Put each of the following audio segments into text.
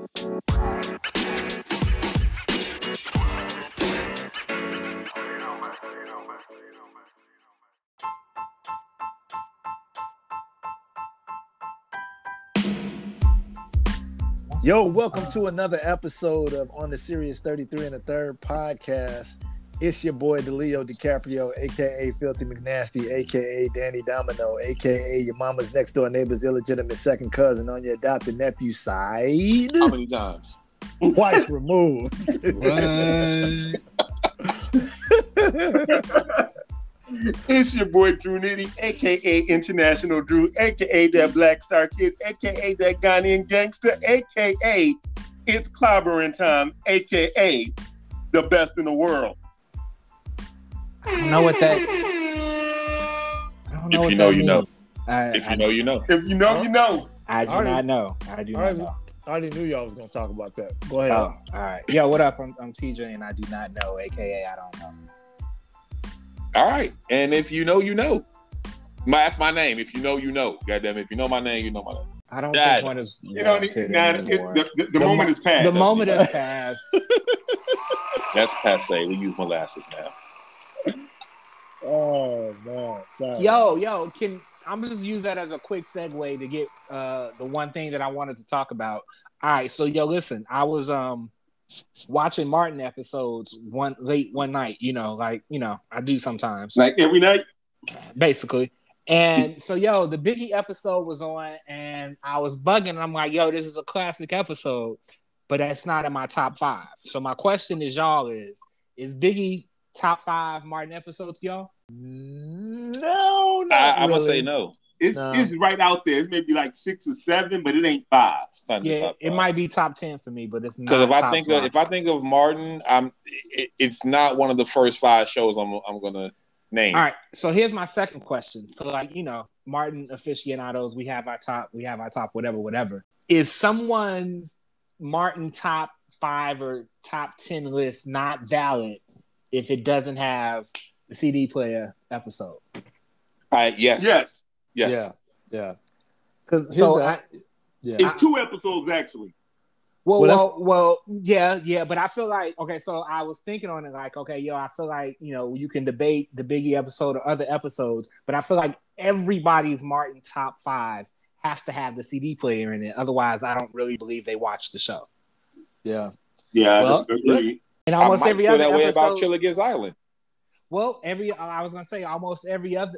Yo, welcome to another episode of On the Serious 33 and a Third podcast. It's your boy DeLeo DiCaprio, aka Filthy McNasty, aka Danny Domino, aka your mama's next door neighbor's illegitimate second cousin on your adopted nephew side. How many times? Twice removed. It's your boy Drew Nitty, aka International Drew, aka that Black Star Kid, aka that Ghanaian gangster, aka it's clobbering time, aka the best in the world. I don't know what that. If you know, you know. If you know, you know. If you know, you know. I do not know. I do not know. I already knew y'all was gonna talk about that. Go ahead. Oh, all right. Yo, what up? I'm TJ, and I do not know, aka I don't know. All right, and if you know, you know. That's my name. If you know, you know. Goddamn, if you know my name, you know my name. I don't think one is. You don't need the moment is past. The moment has passed. That's passe. We use molasses now. Oh man. Sorry. Yo, I'm gonna just use that as a quick segue to get the one thing that I wanted to talk about. All right, so listen, I was watching Martin episodes late one night, I do sometimes. Like every night? Basically. And so, the Biggie episode was on, and I was bugging, and I'm like, this is a classic episode, but that's not in my top 5. So my question is, is Biggie top 5 Martin episodes, y'all? No, I'm going to say no. It's right out there. It's maybe like 6 or 7, but it ain't 5. It might be top 10 for me, but it's not. Because if I think of Martin, it's not one of the first 5 shows I'm gonna name. All right. So here's my second question. So Martin aficionados, we have our top, whatever. Is someone's Martin top 5 or top 10 list not valid if it doesn't have the CD player episode? Yes. Yeah. Because it's 2 episodes actually. Well, yeah. But I feel like So I was thinking on it, I feel like you can debate the Biggie episode or other episodes, but I feel like everybody's Martin top 5 has to have the CD player in it. Otherwise, I don't really believe they watched the show. Yeah. Well, and almost every other that way episode about Chilligan's Island. Well, I was gonna say almost every other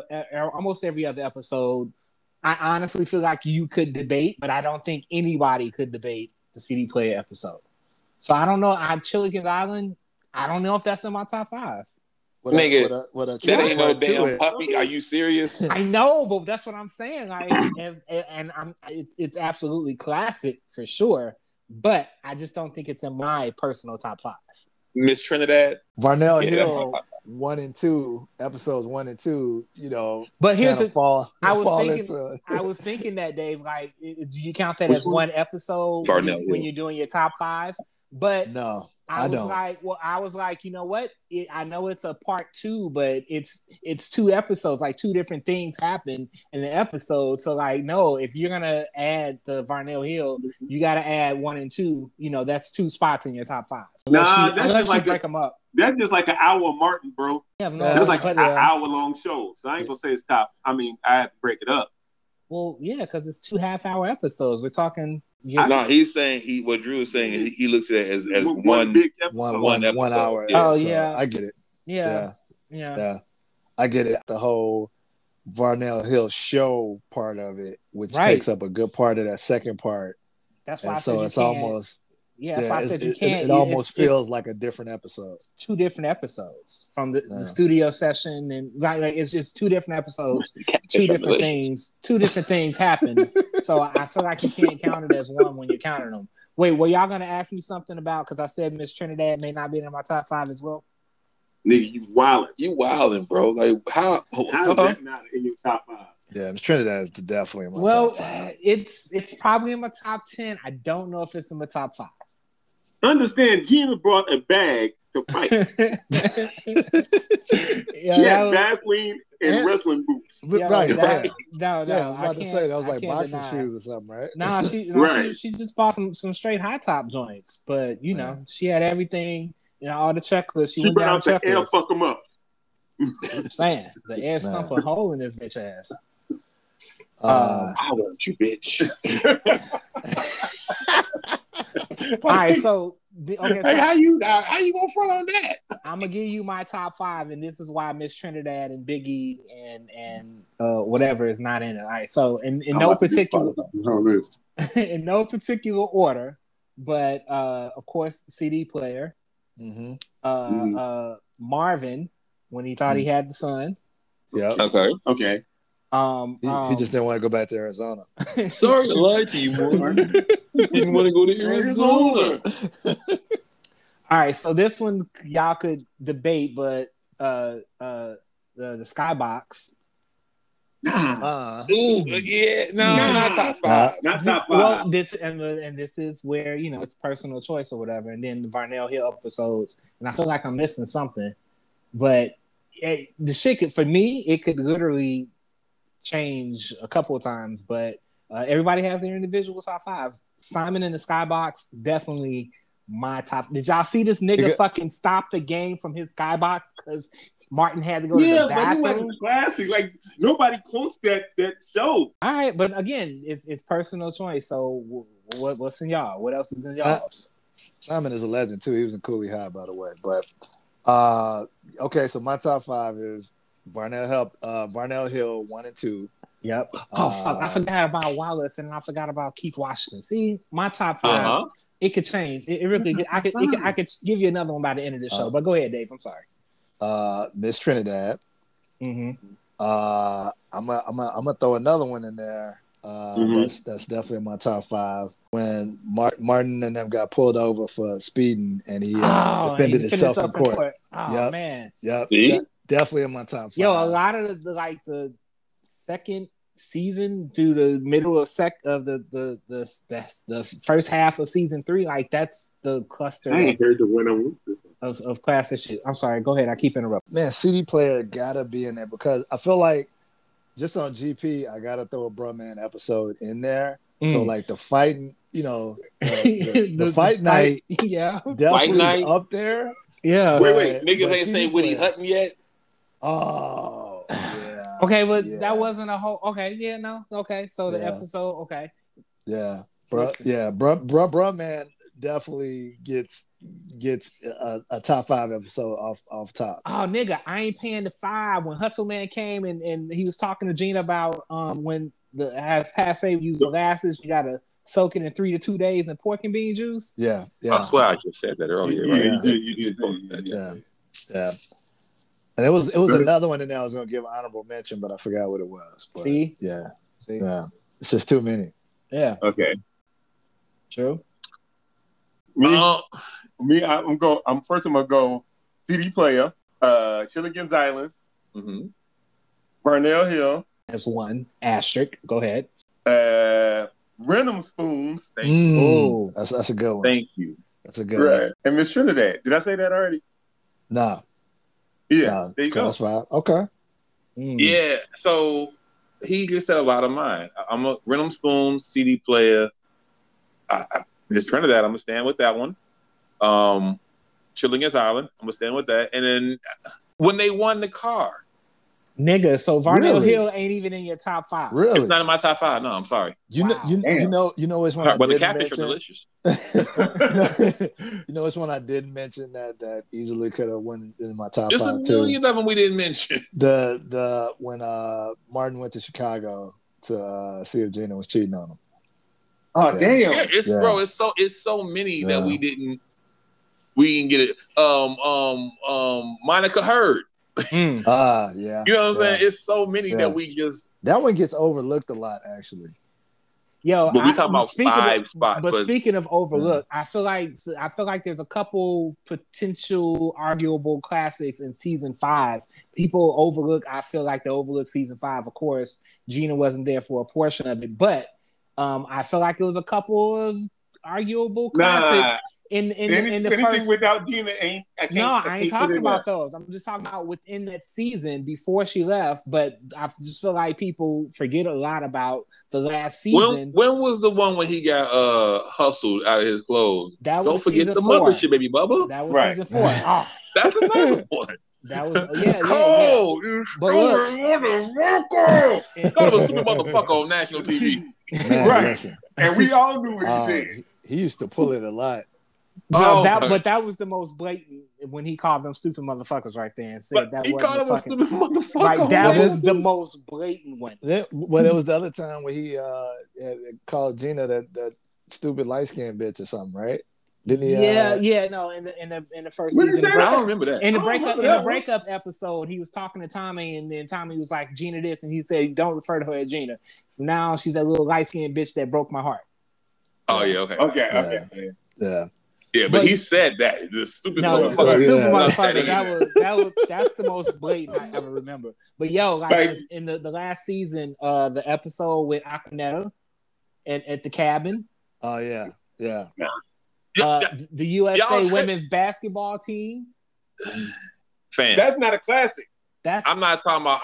episode, I honestly feel like you could debate, but I don't think anybody could debate the CD player episode. So I don't know. Chilligan's Island, I don't know if that's in my top 5. Nigga, that ain't no damn puppy. Are you serious? I know, but that's what I'm saying. It's absolutely classic for sure, but I just don't think it's in my personal top 5. Miss Trinidad, Varnell Hill. 1 and 2 episodes, 1 and 2. But here's I was thinking that, Dave. Do you count that as one episode when you're doing your top 5? But no, I was like, you know what? I know it's a part 2, but it's 2 episodes. Like 2 different things happen in the episode. So no, if you're gonna add the Varnell Hill, you got to add 1 and 2. That's 2 spots in your top 5. Unless you break them up. That's just like an hour of Martin, bro. Yeah, no, that's like an hour-long show. So I ain't gonna say it's top. I mean, I have to break it up. Well, yeah, because it's 2 half-hour episodes. We're talking. No, he's saying what Drew is saying. He looks at it as one big episode. One hour. Yeah, so I get it. Yeah. I get it. The whole Varnell Hill show part of it, which takes up a good part of that second part. That's why. So it's almost. That's why I said you can't. It almost feels like a different episode. 2 different episodes from the studio session, and it's just 2 different episodes, 2 different things. 2 different things happen. So I feel like you can't count it as one when you're counting them. Wait, were y'all gonna ask me something about? Because I said Miss Trinidad may not be in my top 5 as well. Nigga, you wildin'. You wildin', bro. Like how is that not in your top 5? Yeah, Miss Trinidad is definitely in my top 5. It's probably in my top 10. I don't know if it's in my top 5. Understand, Gina brought a bag to fight. Yeah, He that had was- Vaseline and wrestling boots. Right, Yeah, right. that- no, Yeah, I was about to can't- say that was I like can't boxing deny. shoes or something, right? Nah, she Right. she just bought some straight high top joints, but you know she had everything, all the checklists. She She went brought down out the the air checklist. fuck him up. I'm saying the air stump a hole in this bitch ass. Uh, I want you, bitch. All right, so okay, Hey, so how you gonna front on that? I'm gonna give you my top 5, and this is why Miss Trinidad and Biggie and whatever is not in it. All right, so in no particular in no particular order, but of course CD player, mhm. Marvin when he thought he had the son. Yeah. Okay. Okay. He just didn't want to go back to Arizona. Sorry to lie to you, Martin. Didn't want to go to Arizona. All right, so this one y'all could debate, but the Skybox. Ooh, yeah, no, not top five. Not top 5. Well, this is where it's personal choice or whatever, and then the Varnell Hill episodes, and I feel like I'm missing something, but the shit could, for me, it could literally change a couple of times, but everybody has their individual top 5s. Simon in the Skybox, definitely my top. Did y'all see this nigga fucking stop the game from his Skybox because Martin had to go to the but he bathroom? wasn't classic. Like nobody quotes that show. All right, but again, it's personal choice. So what's in y'all? What else is in y'all's? Simon is a legend too. He was in Cooley High, by the way. But okay, so my top 5 is Varnell Hill 1 and 2. Yep. Oh fuck! I forgot about Wallace and I forgot about Keith Washington. See, my top 5. It could change. It really could. I could give you another one by the end of the show. But go ahead, Dave. I'm sorry. Miss Trinidad. Mm-hmm. I'm gonna throw another one in there. That's definitely in my top 5. When Martin and them got pulled over for speeding, and he defended himself in court. Oh man. Yep. See? Definitely in my top 5. Yo, a lot of the second season through the middle of the first half of season 3, like that's the cluster I ain't heard the winner. of classic shit. I'm sorry. Go ahead. I keep interrupting. Man, CD player gotta be in there because I feel like just on GP, I gotta throw a Bruhman episode in there. So like the fighting, the fight night, definitely night. up there. Yeah. Wait, niggas but ain't CD say Woody player. Hutton yet. Oh, yeah. Okay, but Yeah. that wasn't a whole. Okay, yeah, no. Okay, so the episode. Okay. Yeah, Bruhman definitely gets a top 5 episode off top. Oh, nigga, I ain't paying the 5 when Hustle Man came and he was talking to Gina about when as Passe used molasses, you gotta soak it in 3 to 2 days in pork and bean juice. Yeah. I swear I just said that earlier. Yeah, Right? you did. Yeah. And it was another one in there I was gonna give honorable mention, but I forgot what it was. But See? Yeah. See? Yeah. It's just too many. Yeah. Okay. True. I'm gonna go CD player, Chilligan's Island, Varnell Hill, That's 1 asterisk. Go ahead. Rhythm Spoons, Oh, That's a good one. Thank you. That's a good right, one. and Miss Trinidad. Did I say that already? No. Yeah, there you So go. that's 5. Okay. Yeah, so he just said a lot of mine. I'm a Rhythm Spoons, CD player. Miss Trinidad, I'm gonna stand with that one. Chillingham Island, I'm gonna stand with that. And then when they won the car, nigga. So Varnell Really? Hill ain't even in your top 5. Really? it's not in my top 5. No, I'm sorry. You Wow. know which one I But the didn't catfish are mention. delicious. You know which one I didn't mention that easily could have went in my top There's a 5 too. million of them we didn't mention. The when Martin went to Chicago to see if Gina was cheating on him. Oh, damn. Yeah, it's Yeah. bro, it's so many that Yeah. we didn't get it. Monica Hurd. Yeah. You know what I'm Yeah. saying? It's so many Yeah. that we just That one gets overlooked a lot, actually. Yo, But we talking about speaking 5 spots. But But speaking of overlook, I feel like there's a couple potential arguable classics in season 5. People overlook. I feel like they overlook season 5. Of course, Gina wasn't there for a portion of it, but I feel like it was a couple of arguable classics in the anything first. without Gina ain't. I ain't talking about those. I'm just talking about within that season before she left. But I just feel like people forget a lot about the last season. When was the one when he got hustled out of his clothes? That Don't was forget season the 4. mother shit, baby Bubba. That was season 4. Oh, that's another one. That was yeah. You But look, motherfucker! Thought it was stupid motherfucker on national TV. Man, Right. listen. And we all knew what he did. He used to pull it a lot. No, but that was the most blatant when he called them stupid motherfuckers right there and said that he called him a stupid motherfucker. Like that was the most blatant one. Well, it was the other time where he called Gina that stupid light skinned bitch or something, right? Didn't he? No. In the first season, I don't remember that. In the breakup episode, he was talking to Tommy, and then Tommy was like, "Gina this," and he said, "Don't refer to her as Gina." So now she's that little light skinned bitch that broke my heart. Oh yeah, okay. Yeah, but he said that the stupid motherfucker. That's the most blatant I ever remember. But in the last season, the episode with Aquanetta at the cabin. Oh yeah. The USA women's basketball team. Fan. That's not a classic. I'm not talking about.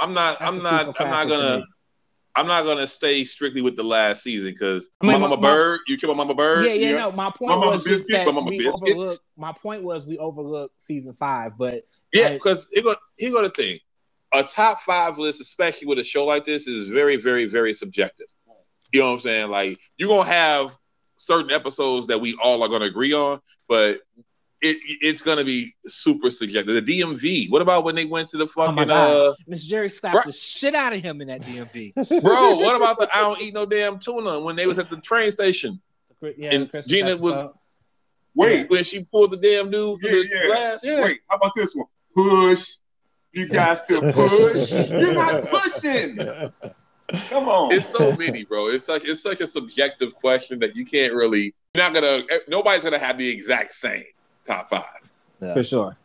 I'm not gonna stay strictly with the last season because Mama Bird. You killed Mama Bird. Yeah. No, my point was just that my point was we overlooked season 5, but because here's the thing: a top 5 list, especially with a show like this, is very, very, very subjective. You know what I'm saying? Like you're gonna have certain episodes that we all are gonna agree on, but it's gonna be super subjective. The DMV. What about when they went to the fucking? Miss Jerry slapped the shit out of him in that DMV. Bro, what about the I don't eat no damn tuna when they was at the train station? Yeah, and Gina would when she pulled the damn dude to the glass. Yeah. Wait, how about this one? Push. You guys to push. You're not pushing. Come on. It's so many, bro. It's such a subjective question that you can't really. Nobody's gonna have the exact same top 5. Yeah. For sure.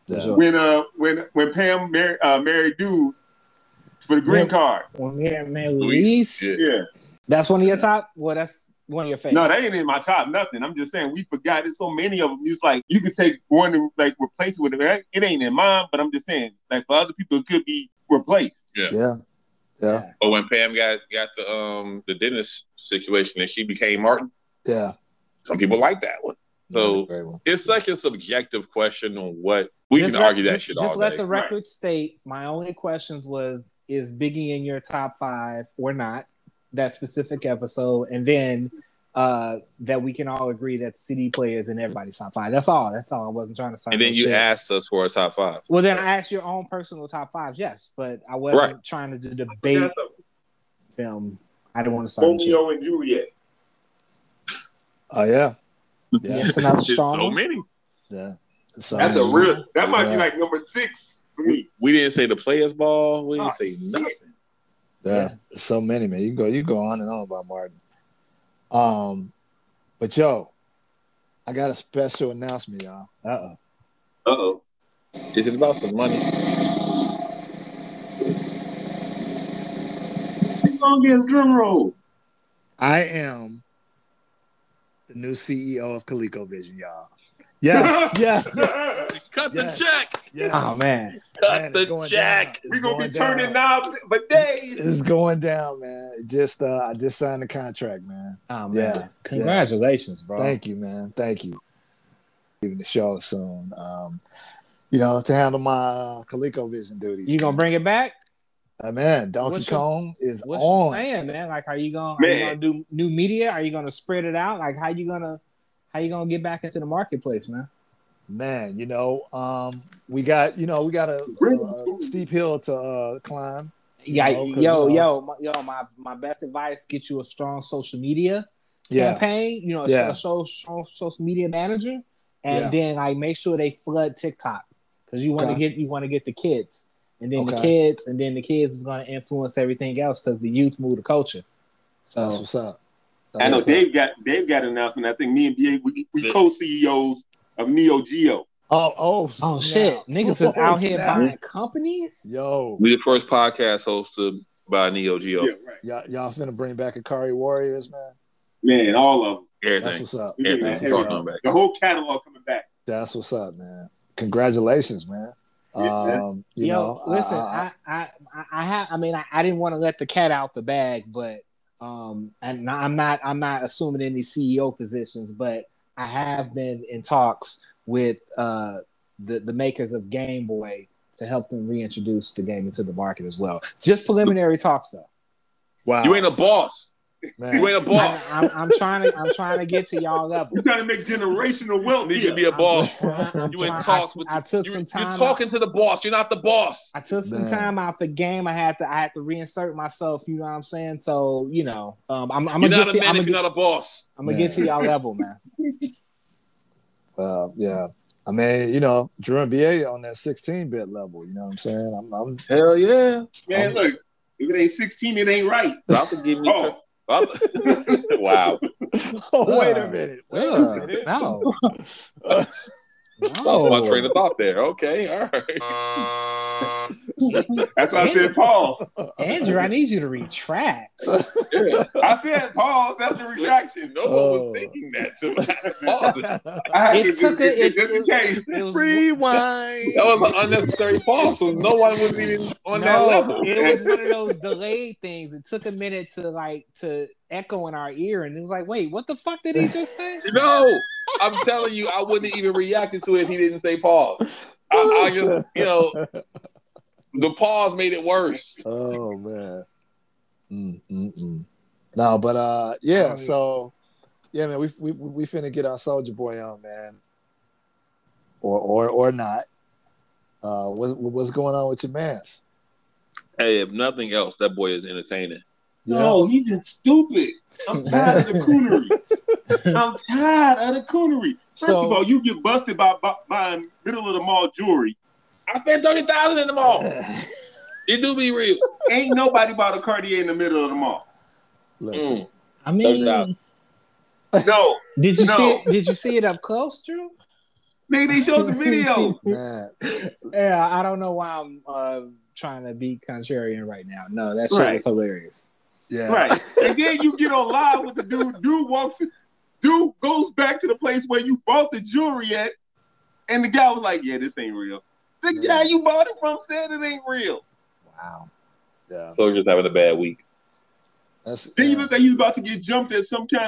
When Pam married dude for the green card. When married Luis. Yeah. That's one of your top. Well, that's one of your favorites. No, that ain't in my top nothing. I'm just saying we forgot. There's so many of them. It's like you could take one and like replace it with it. It ain't in mine, but I'm just saying like for other people it could be replaced. Yeah. But when Pam got the dentist situation and she became Martin. Yeah. Some people like that one. So it's such a subjective question on what we can argue that shit all day. Just let the record state. My only questions was: is Biggie in your top 5 or not? That specific episode, and then that we can all agree that CD players in everybody's top 5. That's all. I wasn't trying to say. And then you asked us for a top 5. Well, then I asked your own personal top 5s, yes, but I wasn't trying to debate film. I didn't want to start. Romeo and Juliet. Oh yeah. So many. Yeah. That's a real. That might be like number 6 for me. We didn't say the players ball. We didn't say nothing. Yeah, so many, man. You go on and on about Martin. But yo, I got a special announcement, y'all. Uh-oh. Is it about some money? You're gonna get a drum roll. I am the new CEO of ColecoVision, y'all. Yes. Cut the check. Yes. Oh man. Cut the check. We're gonna be turning knobs for days. It's going down, man. I just signed the contract, man. Oh man. Yeah. Congratulations, bro. Thank you, man. Thank you. Leaving the show soon. To handle my ColecoVision duties. You gonna bring it back? Man, Donkey Kong is on. What's your plan, man? Like, are you gonna do new media? Are you gonna spread it out? Like, how you gonna get back into the marketplace, man? Man, we got a steep hill to climb. My best advice: get you a strong social media campaign. A strong social media manager, and then like make sure they flood TikTok because you want to get the kids, and then the kids is going to influence everything else because the youth move the culture. So that's what's up. I know Dave got an announcement. I think me and BA we co-CEOs of Neo Geo. Oh shit! Niggas is out here buying companies. Yo, we the first podcast hosted by Neo Geo. Yeah, right. Y'all finna bring back Akari Warriors, man. Man, all of them. Everything. That's what's up. Yeah, That's man, what's everything. up. The whole catalog coming back. That's what's up, man. Congratulations, man. Yeah, You know, listen, I didn't want to let the cat out the bag, but and I'm not assuming any CEO positions, but I have been in talks with the makers of Game Boy to help them reintroduce the game into the market as well. Just preliminary talks, though. wow, You ain't a boss. man. You ain't a boss. I'm trying to get to y'all level. You're trying to make generational wealth. You need to be a boss. I'm You in trying- talks with. I took You, some time. you're talking to the boss. You're not the boss. I took some Man. time out the game. I had to reinsert myself. You know what I'm saying? So I'm You're gonna not get a to. man if you're not a boss. I'm gonna get to y'all level, man. Yeah. I mean, you know, Drew and BA on that 16-bit level. You know what I'm saying? I'm Hell yeah. Man, look, if it ain't 16, it ain't right. About to give me. Oh, Wow. Oh, wait a minute. No. Lost my train of thought there. Okay, all right. that's why I said pause. Andrew, I need you to retract. Yeah. I said pause. That's the retraction. No one was thinking that. Pause. I had It to took just it. in case. It was Rewind. That was an unnecessary pause, so no one was even on that level. It was one of those delayed things. It took a minute to echo in our ear, and it was like, wait, what the fuck did he just say? No, I'm telling you, I wouldn't even reacted to it if he didn't say pause. I just, the pause made it worse. Oh man. No, but yeah. So yeah, man, we finna get our Soldier Boy on, man, or not. What's going on with your mans? Hey, if nothing else, that boy is entertaining. No, he's just stupid. I'm tired of the coonery. I'm tired of the coonery. First of all, you get busted by buying middle of the mall jewelry. I spent $30,000 in the mall. It do be real. Ain't nobody bought a Cartier in the middle of the mall. Listen, I mean, No. did you see it up close, Drew? Nigga, they showed the video. man. Yeah, I don't know why I'm trying to be contrarian right now. No, that shit was hilarious. Yeah. Right. And then you get on live with the dude. Dude goes back to the place where you bought the jewelry at, and the guy was like, yeah, this ain't real. The guy you bought it from said it ain't real. Wow. Yeah. Soldier's having a bad week. Then you look like he's about to get jumped at some kind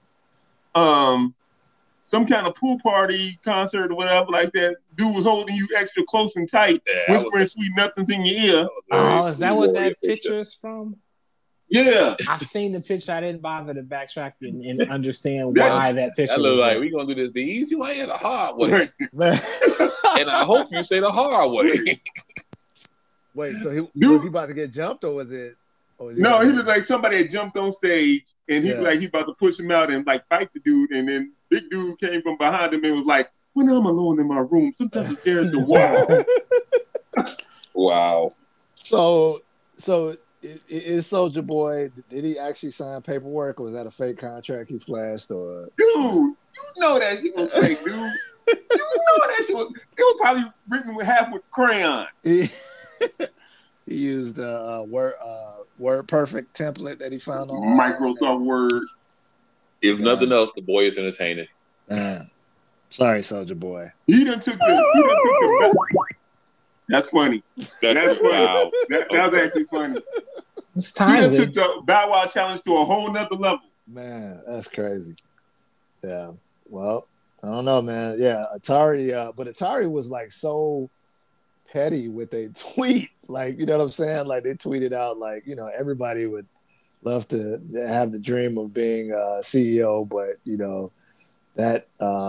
of pool party concert or whatever like that. Dude was holding you extra close and tight, whispering sweet nothings in your ear. Oh, is that what that picture is from? Yeah. I've seen the picture. I didn't bother to backtrack and understand why that picture. That look was like there. we're gonna do this the easy way or the hard way. Man. And I hope you say the hard way. Wait, so was he about to get jumped or was it? No, he was like somebody had jumped on stage and he was like he's about to push him out and like fight the dude, and then big dude came from behind him and was like, when I'm alone in my room, sometimes it scares the wall. Wow. So is Soldier Boy, did he actually sign paperwork or was that a fake contract he flashed or? Dude, you know that shit was fake, dude. You know that shit was, it was probably written with half with crayon. He used a Word Perfect template that he found on Microsoft Word. If nothing else, the boy is entertaining. Sorry, Soldier Boy. He done took the That's funny. That's funny. Wow. That was actually funny. It's He done timely. took the Bow Wow challenge to a whole nother level. Man, that's crazy. Yeah. Well, I don't know, man. Yeah, Atari, but Atari was like so petty with a tweet. Like, you know what I'm saying? Like they tweeted out like, you know, everybody would love to have the dream of being CEO, but you know, that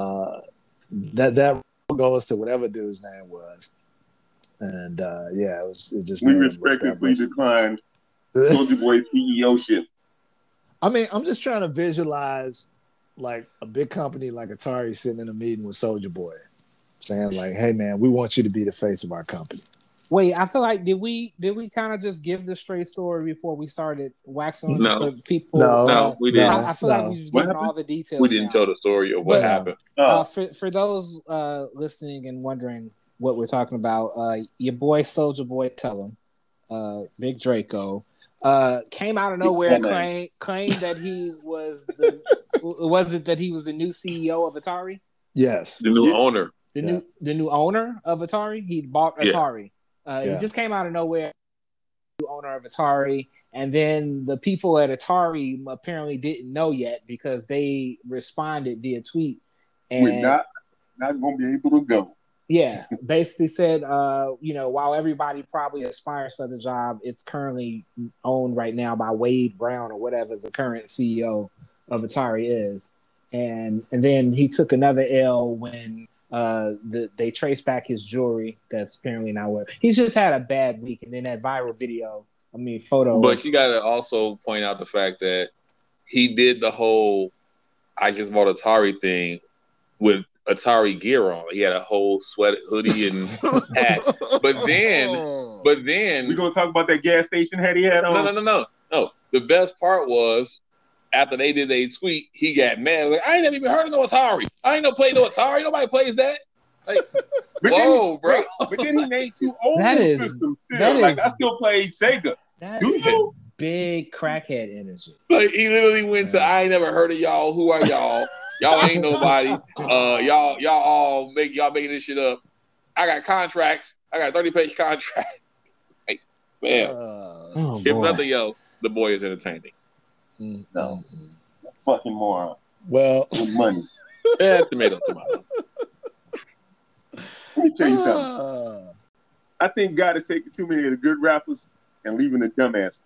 goes to whatever dude's name was. And it just We made him look respectively that much. declined Soldier Boy CEO ship. I mean, I'm just trying to visualize like a big company like Atari sitting in a meeting with Soldier Boy saying like, hey man, we want you to be the face of our company. Wait, I feel like did we kind of just give the straight story before we started waxing on No. the people? No, we didn't. I feel like we just What given happened? all the details. We didn't now. tell the story of what But, happened. For those listening and wondering what we're talking about, your boy Soldier Boy, tell him, Big Draco Came out of nowhere, claimed that he was was it that he was the new CEO of Atari? Yes. The new owner. The new owner of Atari. He bought Atari. He just came out of nowhere, new owner of Atari, and then the people at Atari apparently didn't know yet because they responded via tweet. And we're not going to be able to go. Yeah, basically said, while everybody probably aspires for the job, it's currently owned right now by Wade Brown or whatever the current CEO of Atari is. And then he took another L when they traced back his jewelry. That's apparently not what he's just had a bad week. And then that viral photo. But you got to also point out the fact that he did the whole "I just bought Atari" thing with Atari gear on. He had a whole sweat hoodie and hat. But then we're gonna talk about that gas station hat he had on. No. The best part was after they did a tweet, he got mad. Like, I ain't never even heard of no Atari. I ain't play no Atari. Nobody plays that. Like, whoa, bro. But then he made two old systems. I still play Sega. Do you? Big crackhead energy. Like, he literally went to, I ain't never heard of y'all. Who are y'all? Y'all ain't nobody. Y'all making this shit up. I got contracts. I got a 30-page contract. Like, man. If nothing else, the boy is entertaining. No. Fucking moron. Well, with money. Yeah, tomato. Let me tell you something. I think God is taking too many of the good rappers and leaving the dumbasses.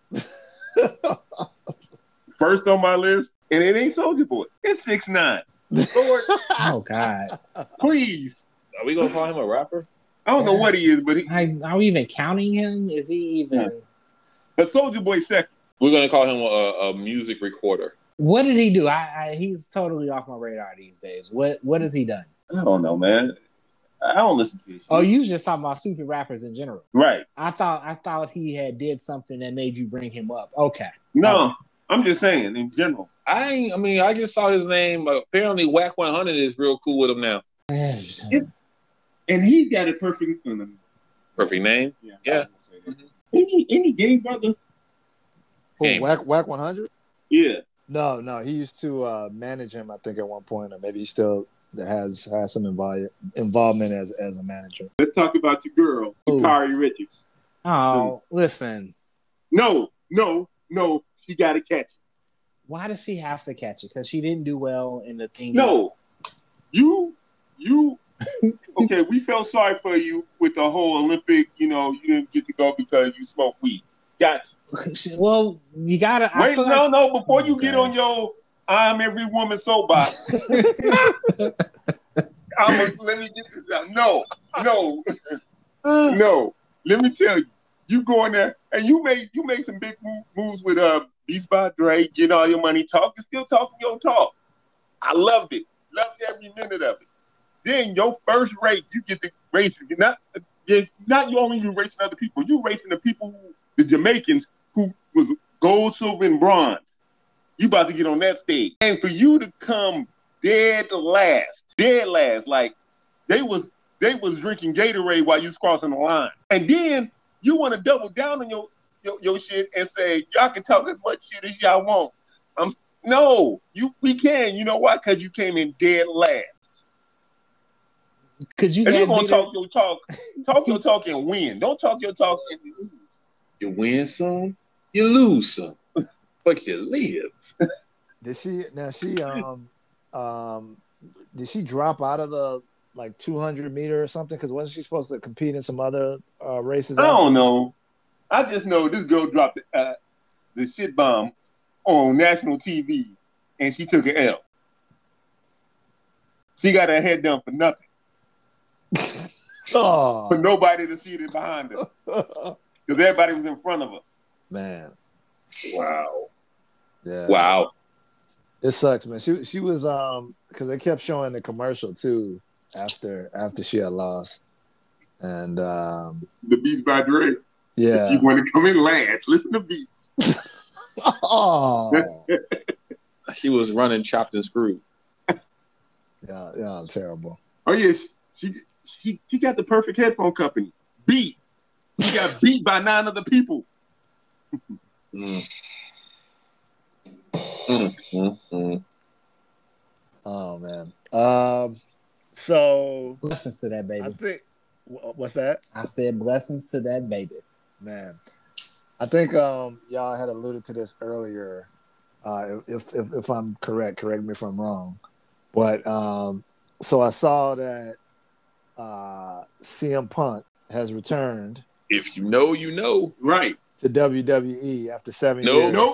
First on my list, and it ain't Soulja Boy. It's 6ix9ine. Lord, oh God! Please, are we gonna call him a rapper? I don't know what he is, but are we even counting him? Is he even? Yeah. But Soulja Boy second. We're gonna call him a music recorder. What did he do? He's totally off my radar these days. What has he done? I don't know, man. I don't listen to this shit. Oh, you was just talking about stupid rappers in general, right? I thought he had did something that made you bring him up. Okay, no, I'm just saying in general. I just saw his name. Apparently, Whack 100 is real cool with him now. And he got a perfect name. Yeah. Mm-hmm. Any gay brother? Oh, Whack 100? Yeah. No. He used to manage him, I think, at one point, or maybe he still has some involvement as a manager. Let's talk about your girl, Sha'Carri Richards. Oh, listen. No. She got to catch it. Why does she have to catch it? Because she didn't do well in the thing. No. You. Okay, we felt sorry for you with the whole Olympic. You didn't get to go because you smoke weed. Got you. Well, you gotta wait. No. Before you get on your "I'm every woman" soapbox, let me get this out. No. Let me tell you, you go in there and you make some big moves with Beats by Dre, getting all your money, still talking your talk. I loved it. Loved every minute of it. Then your first race, you get to racing. Not you only you racing other people. You racing the people, the Jamaicans who was gold, silver, and bronze. You about to get on that stage, and for you to come dead last, like they was drinking Gatorade while you was crossing the line, and then you want to double down on your shit and say y'all can talk as much shit as y'all want. We can. You know why? Because you came in dead last. Because you gonna talk your talk and win. Don't talk your talk and lose. You win some, you lose some, but you live. Did she drop out of the 200 meter or something? Because wasn't she supposed to compete in some other races? I don't know. I just know this girl dropped the shit bomb on national TV, and she took an L. She got her head done for nothing. For nobody to see it behind her. Because everybody was in front of her. Man. Wow. Yeah. Wow. It sucks, man. She was because they kept showing the commercial too after she had lost. And the Beats by Dre. Yeah. If you want to come in last, listen to Beats. She was running chopped and screwed. Yeah, terrible. Oh yes. She got the perfect headphone company. Beat. She got beat by 9 other people. Mm. Mm, mm. Oh man. So blessings to that baby. I think what's that? I said blessings to that baby. Man, I think y'all had alluded to this earlier. If I'm correct me if I'm wrong. But so I saw that CM Punk has returned. If you know, you know. Right. To WWE after 7 No. years.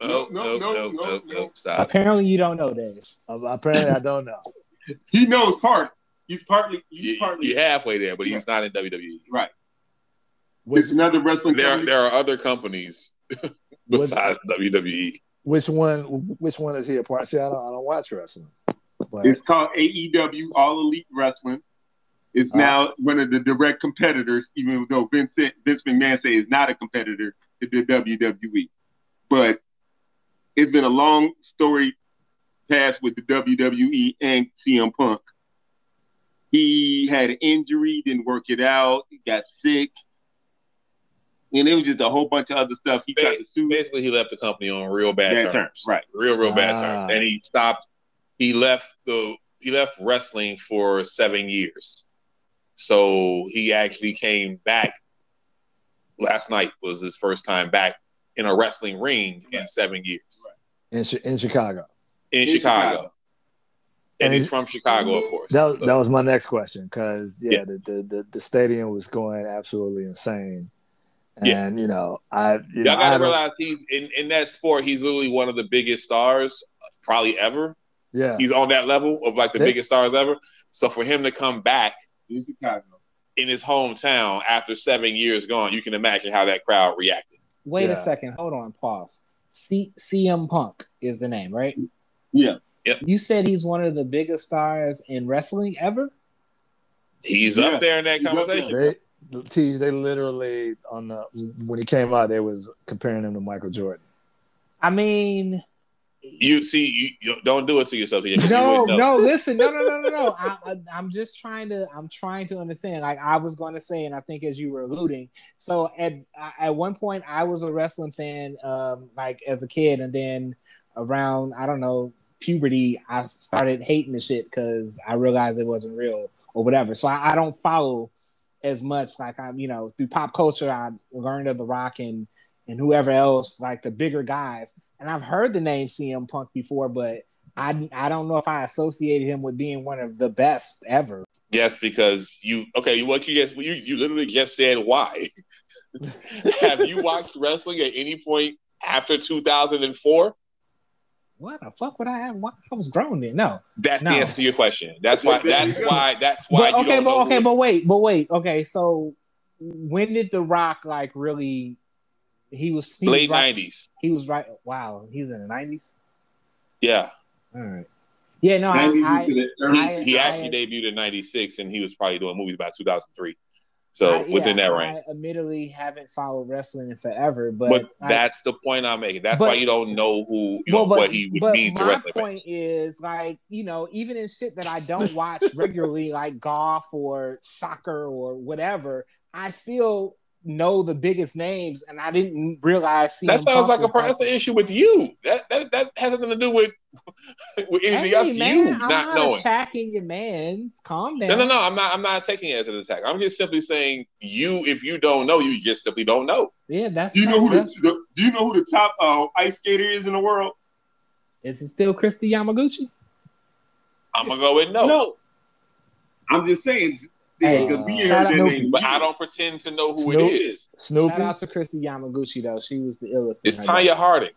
No. Stop. Apparently, you don't know, Dave. Apparently, I don't know. He knows part. He's partly. You're halfway there, but he's not in WWE. Right. It's another wrestling company. There are other companies besides WWE. Which one is he a part? See, I don't watch wrestling. But it's called AEW, All Elite Wrestling. It's now one of the direct competitors, even though Vince McMahon says is not a competitor to the WWE. But it's been a long story past with the WWE and CM Punk. He had an injury, didn't work it out, he got sick. And it was just a whole bunch of other stuff. He tried to sue. Basically, he left the company on real bad terms. Right. Real bad terms. And he stopped. He left wrestling for 7 years. So he actually came back. Last night was his first time back in a wrestling ring in 7 years. Right. In Chicago. In Chicago. And he's from Chicago, of course. That was my next question because the stadium was going absolutely insane. And y'all gotta realize he's in that sport. He's literally one of the biggest stars probably ever. Yeah, he's on that level of like the biggest stars ever. So for him to come back in Chicago, in his hometown after 7 years gone, you can imagine how that crowd reacted. Wait a second, hold on, pause. CM Punk is the name, right? Yeah. Yep. You said he's one of the biggest stars in wrestling ever? He's up there in that conversation. They literally when he came out, they was comparing him to Michael Jordan. I mean, you don't do it to yourself. No, listen, no. I'm just trying to understand. Like I was going to say, and I think as you were alluding, so at one point I was a wrestling fan, like as a kid, and then around puberty, I started hating the shit because I realized it wasn't real or whatever. So I don't follow as much. Like through pop culture, I learned of The Rock and whoever else, like the bigger guys. And I've heard the name CM Punk before, but I don't know if I associated him with being one of the best ever. Yes, because you literally just said why. Have you watched wrestling at any point after 2004? What the fuck would I have? I was grown then. No, that's the answer to your question. That's why. But wait. Okay, so when did The Rock like really? He was late right, 90s. He was right. Wow, he was in the 90s. Yeah. All right. Yeah, no, he actually debuted in 96, and he was probably doing movies by 2003. So within that range. I admittedly haven't followed wrestling in forever, but that's the point I'm making. That's why you don't know who what he would mean to wrestling. My point is like even in shit that I don't watch regularly, like golf or soccer or whatever, I still know the biggest names, and I didn't realize. That sounds like that's an issue with you. That has nothing to do with anything else. I'm not knowing. Attacking your man's. Calm down. No. I'm not taking it as an attack. I'm just simply saying if you don't know, you just simply don't know. Yeah, that's. Do you know who the top ice skater is in the world? Is it still Christy Yamaguchi? I'm gonna go with no. No. I'm just saying. But I don't pretend to know who it is. Snoopy? Shout out to Christy Yamaguchi though. She was the illest. It's Tanya Harding.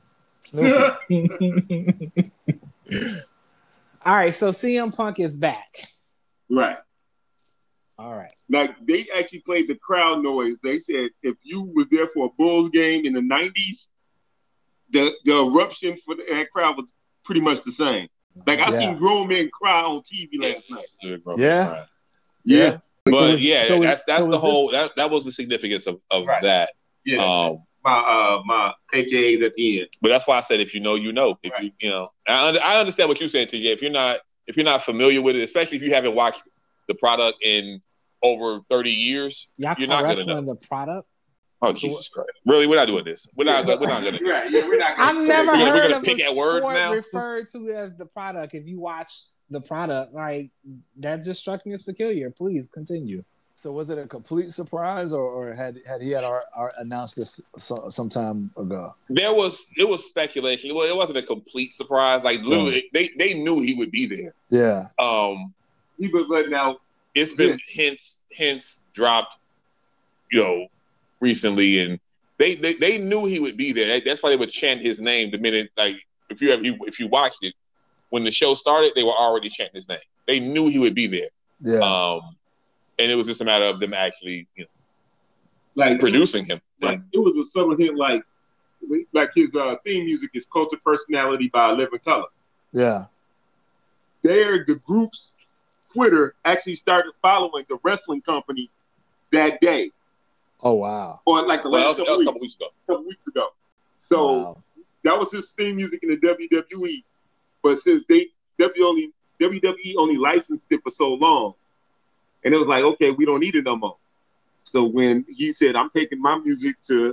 All right, so CM Punk is back. Right. All right. Like they actually played the crowd noise. They said if you was there for a Bulls game in the 90s, the eruption for that crowd was pretty much the same. Like I seen grown men cry on TV last night. Yeah. But that's the whole that was the significance of that. Yeah. My AKAs at the end. But that's why I said if you know, you know. If I understand what you're saying, TJ. If you're not familiar with it, especially if you haven't watched the product in over 30 years, you're not going to know the product. Oh, Jesus Christ! Really, we're not doing this. We're not gonna. Right, yeah, we're not gonna I've never We're heard gonna of pick a at words sport now? referred to as the product. If you watch the product, like that just struck me as peculiar. Please continue. So was it a complete surprise, or had he announced this some time ago? It was speculation. Well, it wasn't a complete surprise. Like literally, they knew he would be there. Yeah. He was letting out. It's been hints dropped, recently, and they knew he would be there. That's why they would chant his name the minute, like if you watched it when the show started, they were already chanting his name. They knew he would be there. Yeah. And it was just a matter of them actually, like producing him. Like it was a subtle hint, like his theme music is "Cult of Personality" by Living Color. Yeah. The group's Twitter actually started following the wrestling company that day. Oh wow! Or like the last couple weeks ago. So that was his theme music in the WWE. But since WWE only licensed it for so long, and it was like, okay, we don't need it no more. So when he said, "I'm taking my music to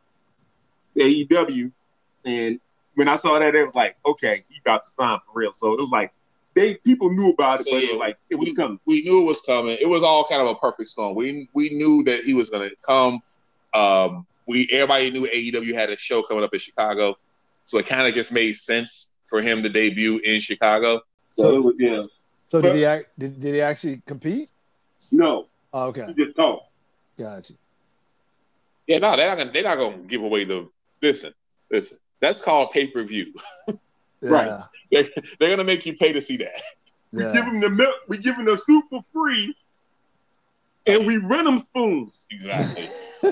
AEW," and when I saw that, it was like, okay, he about to sign for real. So it was like people knew about it, but it was like it was coming. We knew it was coming. It was all kind of a perfect storm. We knew that he was going to come. Everybody knew AEW had a show coming up in Chicago, so it kind of just made sense for him to debut in Chicago. So did he actually compete? No. Oh, okay. He just talked. Gotcha. Yeah, no, they're not gonna give away the listen. That's called pay-per-view. Yeah. Right. They're gonna make you pay to see that. Yeah. We give him the milk, we give him the soup for free, and we rent him spoons. Exactly.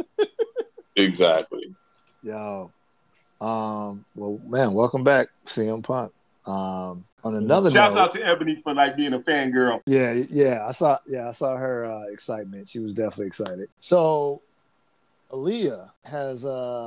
Exactly. Yo. Well, man, welcome back, CM Punk. On another Shouts note, out to Ebony for being a fangirl. Yeah, I saw her excitement. She was definitely excited. So, Aaliyah has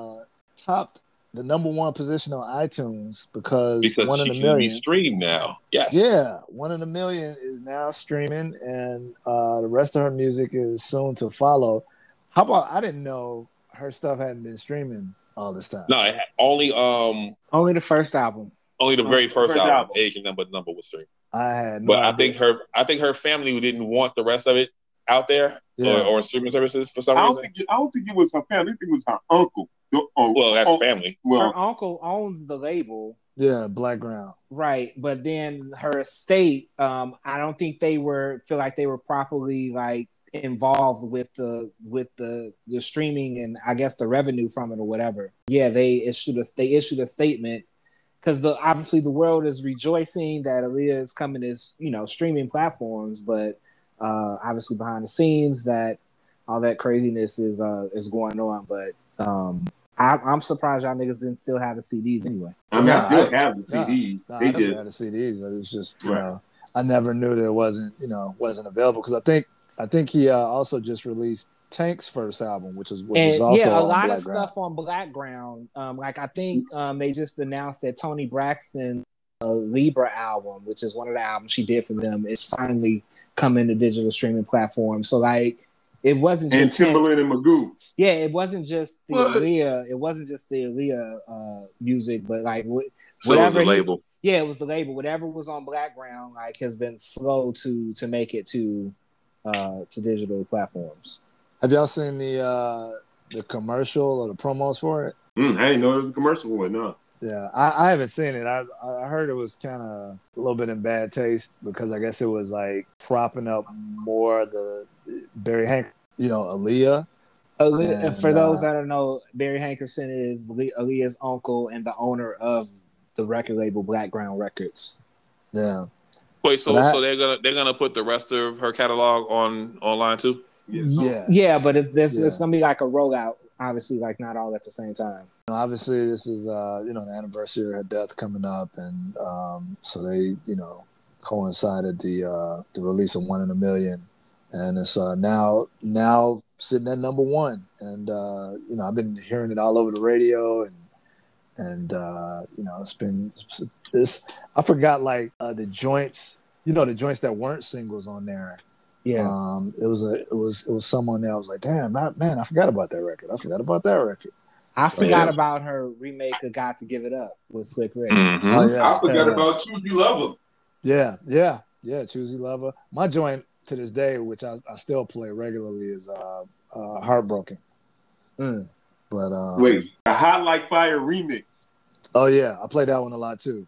topped the #1 position on iTunes because One in a she Million can be streamed now. Yes. Yeah, One in a Million is now streaming, and the rest of her music is soon to follow. How about I didn't know her stuff hadn't been streaming all this time. No, only the first album. Only the very first album, Asian number was streamed. I had no but idea. I think her family didn't want the rest of it out there or streaming services for some reason. I don't think it was her family. I think it was her uncle. Well, that's family. Well, her uncle owns the label. Yeah, Blackground. Right, but then her estate, I don't think they feel like they were properly involved with the streaming and I guess the revenue from it or whatever. Yeah, they issued a statement because obviously the world is rejoicing that Aaliyah is coming as streaming platforms, but obviously behind the scenes that all that craziness is going on. But I'm surprised y'all niggas didn't still have the CDs anyway. I mean, I still have the CDs. They just had the CDs. It was just I never knew that it wasn't available because I think he also just released Tank's first album, which was also a lot of stuff on Blackground. I think they just announced that Toni Braxton Libra album, which is one of the albums she did for them, is finally coming to digital streaming platforms. So it wasn't just Timbaland and Magoo. Yeah, it wasn't just the Aaliyah. It wasn't just the Aaliyah music, but whatever the label. Yeah, it was the label. Whatever was on Blackground has been slow to make it to digital platforms. Have y'all seen the commercial or the promos for it? I didn't know it was a commercial for it. No. Yeah, I haven't seen it. I heard it was kind of a little bit in bad taste because I guess it was propping up more the Barry Hank, Aaliyah. And for those that don't know, Barry Hankerson is Aaliyah's uncle and the owner of the record label Blackground Records. Yeah. Wait, so they're gonna put the rest of her catalog online too? Yeah, but it's gonna be like a rollout. Obviously, not all at the same time. Obviously, this is the anniversary of her death coming up, and so they coincided the release of One in a Million, and it's now sitting at #1, and I've been hearing it all over the radio, and it's been this. I forgot the joints, the joints that weren't singles on there. Yeah. It was someone that I was like, damn, man, I forgot about that record. I So, forgot about her remake of "Got to Give It Up" with Slick Rick. Mhm. Oh yeah, I forgot yeah. about Choosy Lover. Yeah. Choosy Lover. My joint to this day, which I still play regularly, is Heartbroken. Mm. But Wait, a Hot Like Fire remix. oh yeah, I play that one a lot too.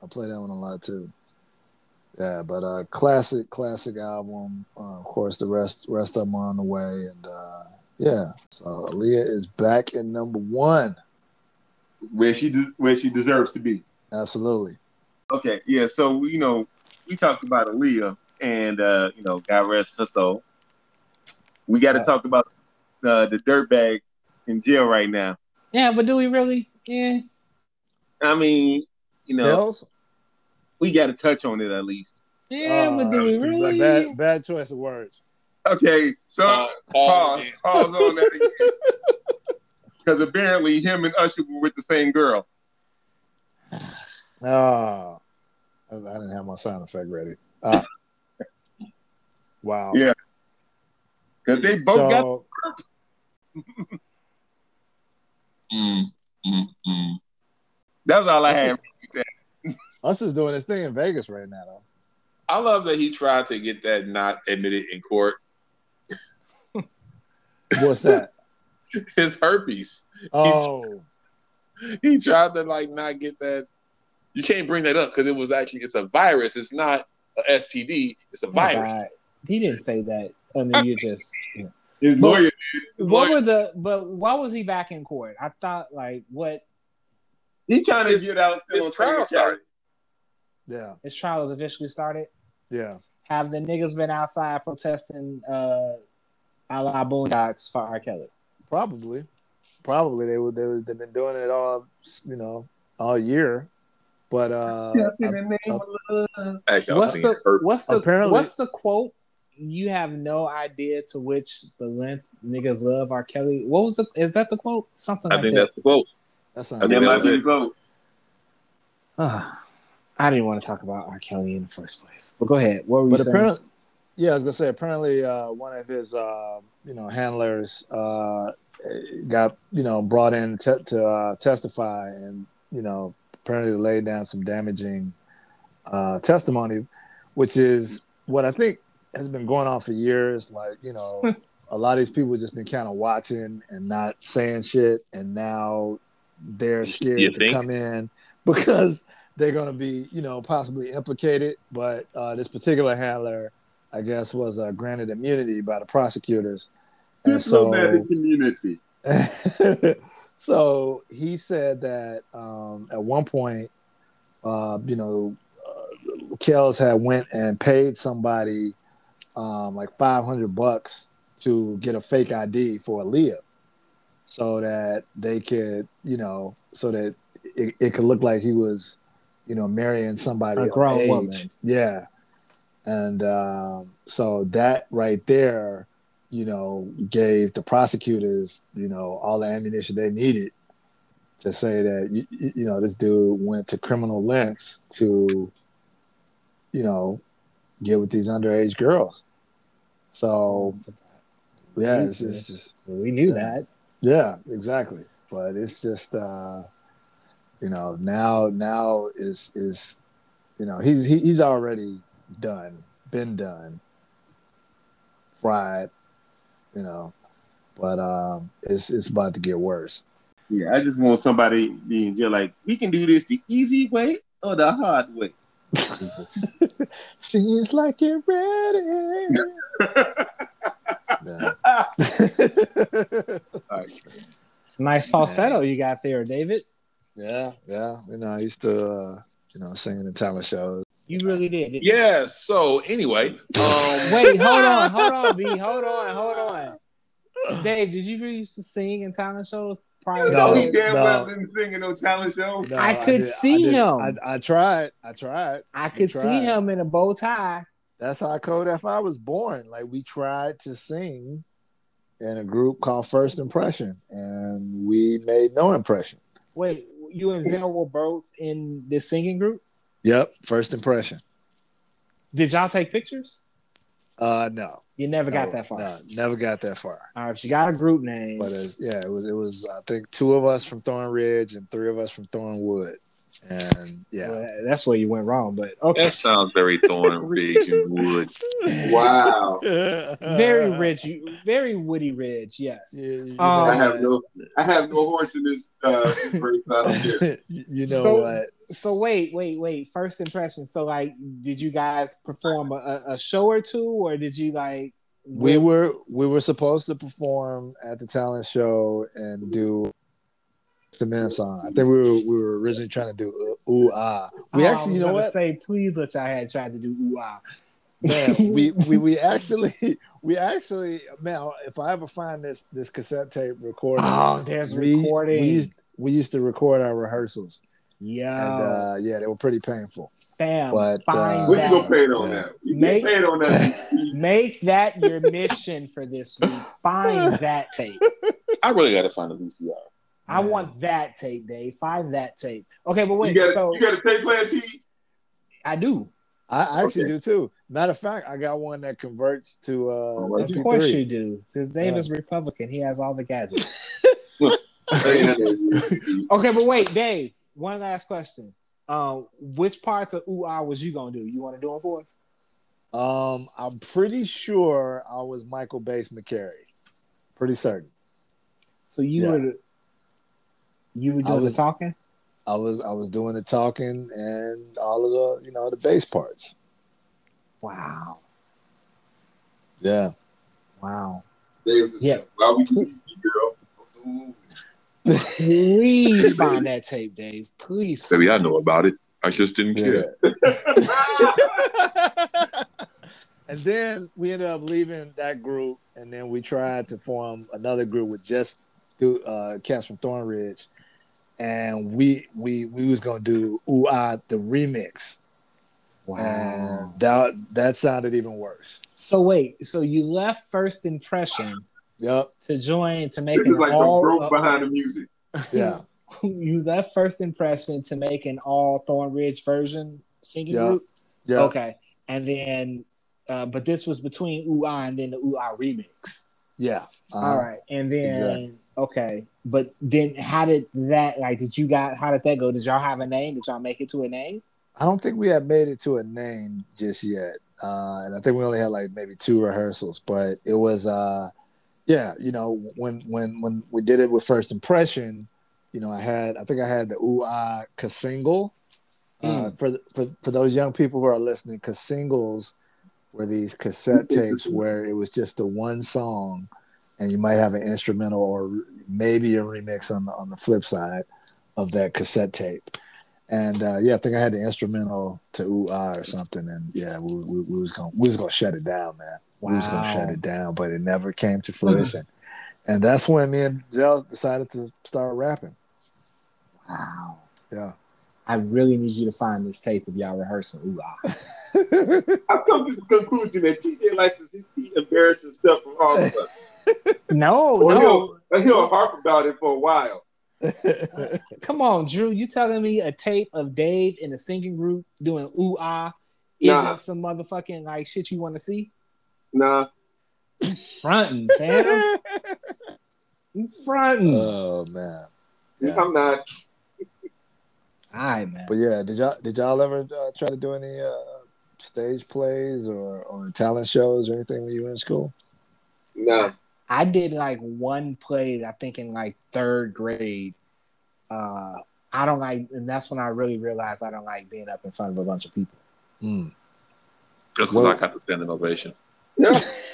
Yeah, but classic album. Of course, the rest of them are on the way, and yeah. So Aaliyah is back in number 1. Where she deserves to be. Absolutely. Okay, yeah. So we talked about Aaliyah, and God rest her soul. We got to talk about the dirtbag in jail right now. Yeah, but do we really? Yeah. I mean, Hells? we got to touch on it at least. Yeah, but do we really? Bad choice of words. Okay, so pause on that again. Because apparently him and Usher were with the same girl. Oh, I didn't have my sound effect ready. Wow. Yeah. Because they both got. That was all I had. Usher's doing his thing in Vegas right now, though. I love that he tried to get that not admitted in court. What's that? His herpes. Oh. He tried to not get that. You can't bring that up because it's a virus. It's not a STD. It's a virus. God. He didn't say that. I mean, you just. His lawyer. But why was he back in court? I thought what? He trying to get out. His trial started. Yeah. His trial has officially started. Yeah. Have the niggas been outside protesting a la Boondocks for R. Kelly? Probably they've been doing it all year. But what's the quote? You have no idea to which the length niggas love R. Kelly. Is that the quote? Something like that. I think that's the quote. That might be the quote. I didn't want to talk about R. Kelly in the first place. But go ahead. What were you saying? Apparently, yeah, I was gonna say. Apparently, one of his handlers got brought in to testify, and apparently laid down some damaging testimony, which is what I think has been going on for years. A lot of these people just been kind of watching and not saying shit, and now they're scared to come in because they're going to be, possibly implicated. But this particular handler, I guess, was granted immunity by the prosecutors. And Diplomatic immunity. So he said that at one point, Kells had went and paid somebody $500 to get a fake ID for Aaliyah, so that they could, so that it could look like he was, marrying somebody, a grown age. woman. Yeah, and so that right there, gave the prosecutors, all the ammunition they needed to say that, this dude went to criminal lengths to, get with these underage girls. So, yeah, it's just we knew that. Yeah, exactly. But it's just, now is he's already been done, fried. But it's about to get worse. Yeah, I just want somebody being jail we can do this the easy way or the hard way. Seems like you're ready. It's a nice falsetto you got there, David. Yeah. I used to sing in talent shows. You really did. Yeah. So anyway, wait, hold on, B, hold on. Dave, did you really used to sing in talent shows? No, he damn well didn't sing in no talent show. No, I could see him. I tried. I could see him in a bow tie. That's how Code FI was born. We tried to sing in a group called First Impression, and we made no impression. Wait, you and Zell were both in this singing group? Yep, First Impression. Did y'all take pictures? No. You never got that far. No, never got that far. All right, you got a group name. But it was. I think 2 of us from Thorn Ridge and 3 of us from Thornwood, and yeah, Well, that's where you went wrong. But okay, That sounds very Thorn Ridge and Wood. Wow. very rich, very woody ridge. Yes. Yeah, I have no horse in this race. I don't care. You know what? So wait. First impression. So like, did you guys perform a show or two, or did you like? We were supposed to perform at the talent show and do the men song. I think we were originally trying to do ooh ah. We actually, you know what? Say please, which I had tried to do ooh ah. Man, we actually man, if I ever find this cassette tape recording, there's recording. We used to record our rehearsals. Yeah, and they were pretty painful. Bam, but when you gonna pay it on that? You make pay it on that. Make that your mission for this week. Find that tape. I really got to find a VCR. I want that tape, Dave. Find that tape. Okay, but wait. You got a tape player, T? I do. I actually do too. Matter of fact, I got one that converts to MP3. Of course you do. Because Dave is Republican. He has all the gadgets. Okay, but wait, Dave. One last question. Which parts of ooh ah was you gonna do? You want to do them for us? I'm pretty sure I was Michael Bass McCary. Pretty certain. So you were doing the talking? I was doing the talking and all of the the bass parts. Wow. Yeah. Wow. Yeah. Why we do girl? Please find that tape, Dave. Please. Baby, I know about it. I just didn't care. And then we ended up leaving that group, and then we tried to form another group with just cats from Thorn Ridge, and we was gonna do ooh ah the remix. Wow. And that sounded even worse. So wait, so you left First Impression. Yep. To make an like all broke behind the music. Yeah. You left First Impression to make an all Thorn Ridge version singing group. Yeah. Okay, and then, but this was between ooh ah and then the ooh ah remix. Yeah. All right, and then okay, but then how did that how did that go? Did y'all have a name? Did y'all make it to a name? I don't think we had made it to a name just yet, and I think we only had like maybe 2 rehearsals, but it was. When we did it with First Impression, I think I had the ooh ah single. For those young people who are listening, singles were these cassette tapes where it was just the one song, and you might have an instrumental or maybe a remix on the flip side of that cassette tape. And I think I had the instrumental to ooh ah or something, and we was gonna shut it down, man. Wow. We was gonna shut it down, but it never came to fruition. And that's when me and Zell decided to start rapping. Wow. Yeah. I really need you to find this tape of y'all rehearsing ooh ah. I've come to the conclusion that TJ likes to see embarrassing stuff from all of us. No. He'll harp about it for a while. Come on, Drew. You telling me a tape of Dave in a singing group doing ooh ah isn't some motherfucking like shit you want to see? Nah. Fronting, fam. You fronting. Oh man. Yeah. I'm not. All right, man. But yeah, did y'all ever try to do any stage plays or talent shows or anything when you were in school? No. I did like one play, I think in like 3rd grade. I don't like, and that's when I really realized I don't like being up in front of a bunch of people. Mm. Just because I got the standing ovation. Yeah.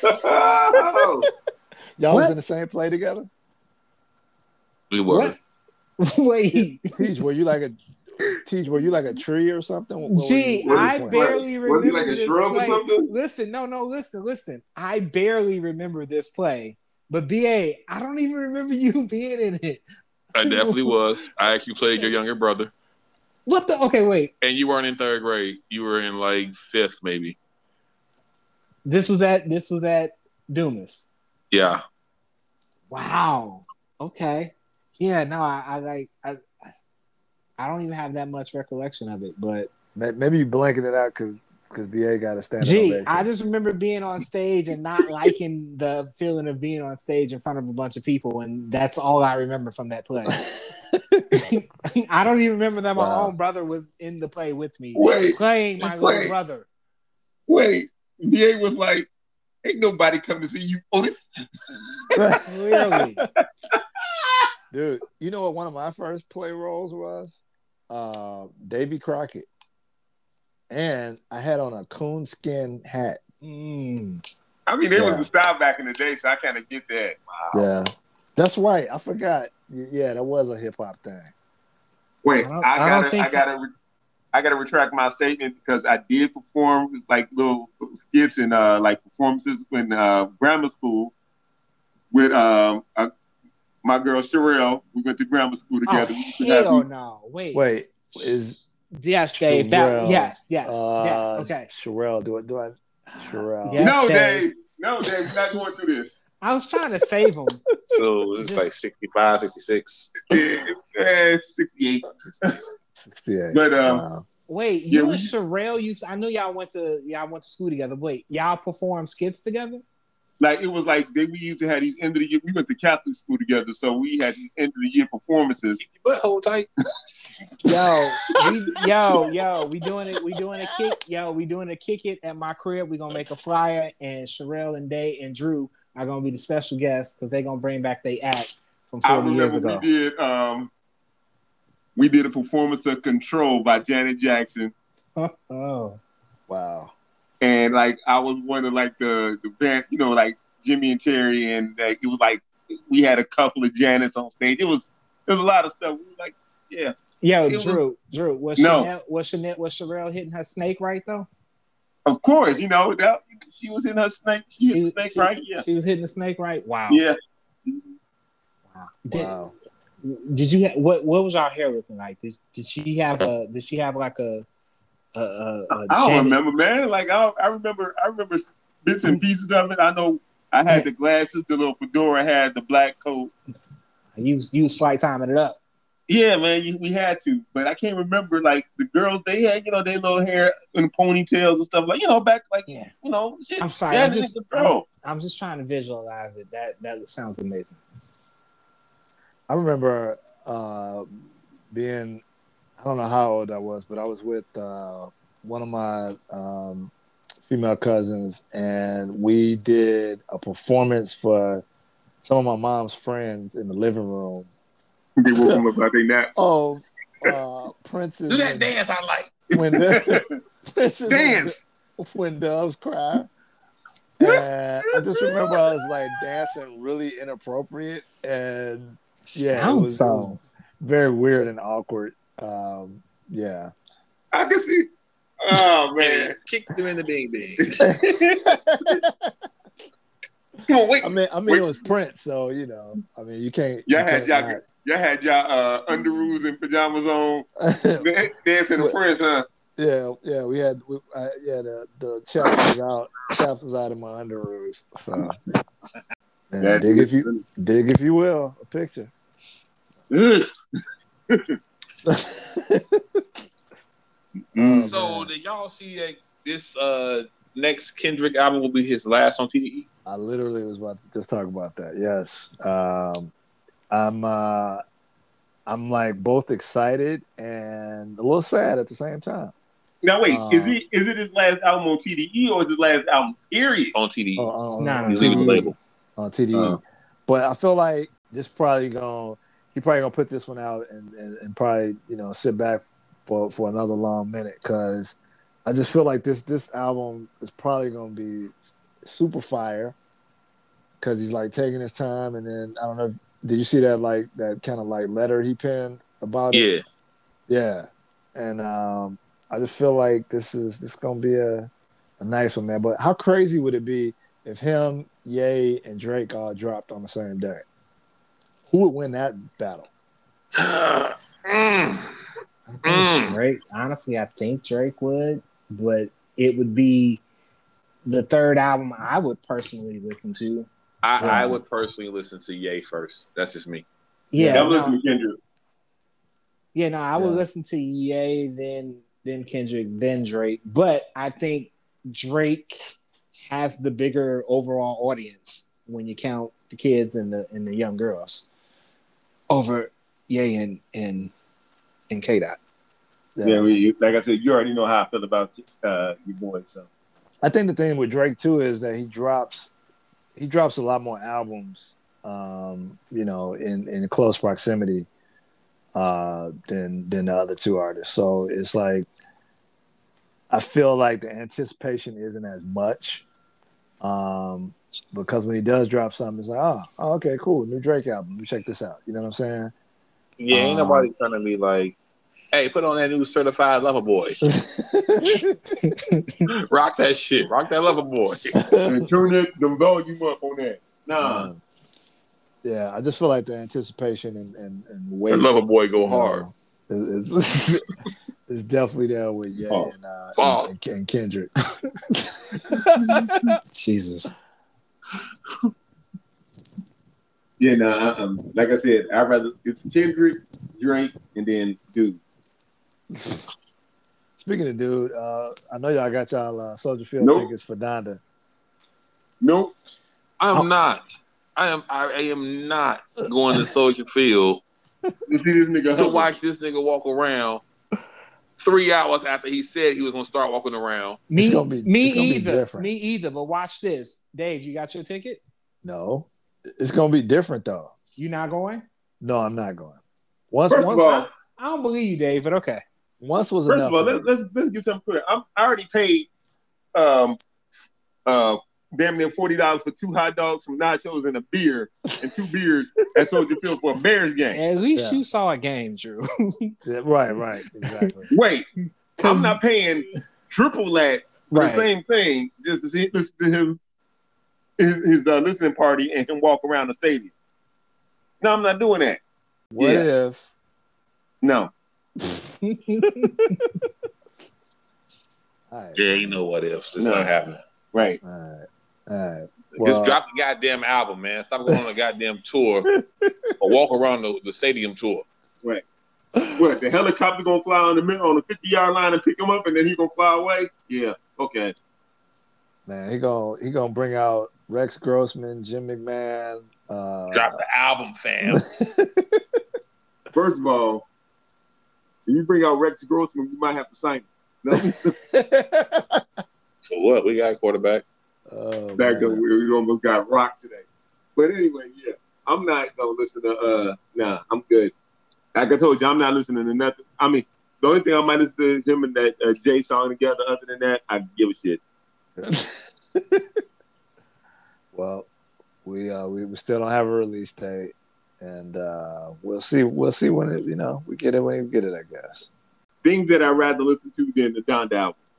Y'all was in the same play together? We were. What? Wait. Teach, were you like a tree or something? Gee, I barely remember like a this shrub play. or something? Listen. I barely remember this play. But BA, I don't even remember you being in it. I definitely was. I actually played your younger brother. What the? Okay, wait. And you weren't in 3rd grade. You were in like 5th, maybe. This was at Dumas. Yeah. Wow. Okay. Yeah. No, I don't even have that much recollection of it, but maybe you blanking it out because because BA got a standing Gee, ovation. I just remember being on stage and not liking the feeling of being on stage in front of a bunch of people, and that's all I remember from that play. I don't even remember that my own brother was in the play with me, playing my little brother. Wait, BA was like, "Ain't nobody come to see you, Otis." Clearly. Dude, you know what one of my first play roles was? Davy Crockett. And I had on a coonskin hat. I mean, it was a style back in the day, so I kind of get that. Wow. Yeah. That's right. I forgot. Yeah, that was a hip-hop thing. Wait, I gotta retract my statement because I did perform like little skits and like performances in grammar school with my girl Sherelle. We went to grammar school together. Oh, hell no! Wait. Yes, Dave. Yes. Okay. Sherelle, do I? Sherelle. Yes, no, Dave. No, Dave. We're not going through this. I was trying to save him. So it's like 65, 66. 68. 68. But wow. Wait, you and Sherelle, I knew y'all went to school together. Wait, y'all performed skits together? Like it was like we used to have these end of the year. We went to Catholic school together, so we had these end of the year performances. Keep your butthole tight. We doing it. We doing a kick. We doing a kick it at my crib. We gonna make a flyer, and Sherelle and Day and Drew are gonna be the special guests because they gonna bring back their act from 40 years ago. We did a performance of Control by Janet Jackson. Oh, wow. And like I was one of like the band, like Jimmy and Terry, and like it was like we had a couple of Janets on stage. It was a lot of stuff. We were like, yeah. Yo, Drew, was Sherelle hitting her snake right though? Of course, that she was in her snake. She hit the snake right. Yeah, she was hitting the snake right. Wow. Yeah. Wow. Did you what was y'all hair looking like? Did she have like a I don't remember, man. Like I remember bits and pieces of it. I know I had the glasses, the little fedora, had the black coat. You was flight timing it up. Yeah, man, we had to, but I can't remember. Like the girls, they had their little hair in ponytails and stuff. Like back like shit. I'm sorry, I'm just trying to visualize it. That sounds amazing. I remember being, I don't know how old I was, but I was with one of my female cousins, and we did a performance for some of my mom's friends in the living room. They woke them up about their naps. Oh, Princess. Do that dance I like. Princess dance. When Doves Cry. And I just remember I was like dancing really inappropriate, and yeah, it was very weird and awkward. Yeah, I can see. Oh man, kick them in the ding ding. Come on, wait. I mean, it was Prince, so I mean, you can't. Y'all had y'all underoos and pajamas on, dancing with friends, huh? Yeah, we had the chaps was out of my underoos. So, dig if you will, a picture. So did y'all see that this next Kendrick album will be his last on TDE? I literally was about to just talk about that. Yes, I'm like both excited and a little sad at the same time. Now wait, is it his last album on TDE or is his last album period on TDE? No, he's leaving the label on TDE. But I feel like he probably gonna put this one out and probably sit back for another long minute, because I just feel like this album is probably gonna be super fire because he's like taking his time. And then I don't know, did you see that kind of like letter he penned about it? Yeah. And I just feel like this gonna be a nice one, man. But how crazy would it be if him, Ye, and Drake all dropped on the same day? Who would win that battle? Drake. Honestly, I think Drake would, but it would be the third album I would personally listen to. I would personally listen to Ye first. That's just me. Yeah, I listen to Kendrick. Yeah, no, I would listen to Ye, then then Kendrick, then Drake. But I think Drake has the bigger overall audience when you count the kids and the young girls over Ye and K-Dot. Yeah, like I said, you already know how I feel about your boy. So I think the thing with Drake too is that he drops a lot more albums, in close proximity than the other two artists. So it's like I feel like the anticipation isn't as much. Because when he does drop something, it's like, oh, okay, cool, new Drake album. Let me check this out. You know what I'm saying? Yeah, ain't nobody trying to be like, hey, put on that new Certified Lover Boy. Rock that shit. Rock that Lover Boy. and turn the volume up on that. Nah. Yeah, I just feel like the anticipation and wait. That Lover Boy go hard. Is definitely there with Ye and Kendrick. Jesus. Yeah, like I said, I'd rather it's Kendrick, Drake, and then Dude. Speaking of Dude, I know y'all got y'all Soldier Field tickets for Donda. Nope. I am not. I am not going to Soldier Field you see this nigga to watch this nigga walk around 3 hours after he said he was going to start walking around. Me either. But watch this, Dave. You got your ticket? No, it's going to be different though. You not going? No, I'm not going. First of all, I don't believe you, Dave. But okay. Once was First enough. Of all, let's get something clear. I already paid damn near $40 for 2 hot dogs, some nachos, and a beer, and 2 beers at Soldier Field for a Bears game. At least you saw a game, Drew. Yeah, right, exactly. Wait, I'm not paying triple that for the same thing just to listen to him his listening party and him walk around the stadium. No, I'm not doing that. What if? No. Right. Yeah, you know what ifs. It's not happening. Right. All right. Just drop the goddamn album, man. Stop going on a goddamn tour or walk around the stadium tour. Right. What, the helicopter gonna fly on the 50-yard line and pick him up and then he gonna fly away? Yeah. Okay. Man, he gonna bring out Rex Grossman, Jim McMahon. Drop the album, fam. First of all, if you bring out Rex Grossman, you might have to sign him. No? So what? We got a quarterback. Back up, we almost got rocked today. But anyway, yeah, I'm not gonna listen to. I'm good. Like I told you, I'm not listening to nothing. I mean, the only thing I might listen to is him and that Jay song together. Other than that, I give a shit. Well, we still don't have a release date, and we'll see when it we get it when we get it, I guess. Things that I'd rather listen to than the Donda